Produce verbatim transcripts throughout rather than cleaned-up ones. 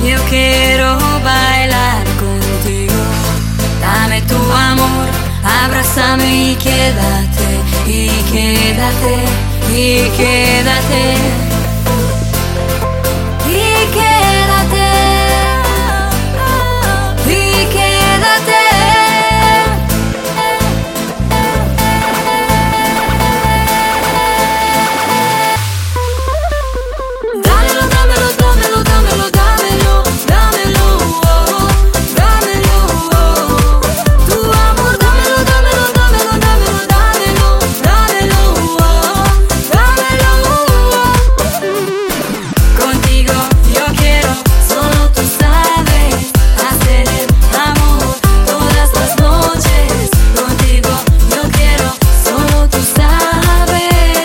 yo quiero bailar contigo. Dame tu amor, abrázame y quédate, y quédate, y quédate, y quédate, y quédate. Dámelo, dámelo, dámelo, dámelo, dámelo, dámelo, oh, dámelo, oh. Tu amor, dámelo, dámelo, dámelo, dámelo, dámelo, dámelo, oh, dámelo, oh. Contigo yo quiero, solo tú sabes, hacer el amor todas las noches. Contigo yo quiero, solo tú sabes.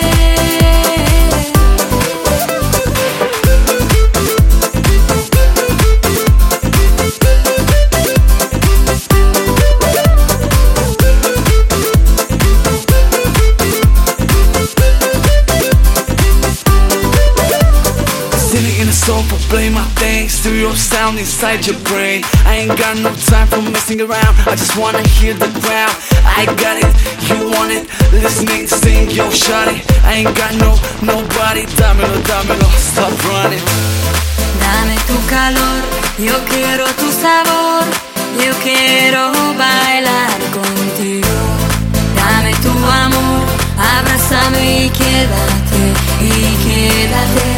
Sitting in the sofa, play my thing, stereo sound inside your brain. I ain't got no time for messing around, I just wanna hear the ground. I got it, you want it, listening, sing, yo, shut it. I ain't got no, nobody, dámelo, dámelo, stop running. Dame tu calor, yo quiero tu sabor, yo quiero bailar contigo. Dame tu amor, abrázame y quédate, y quédate.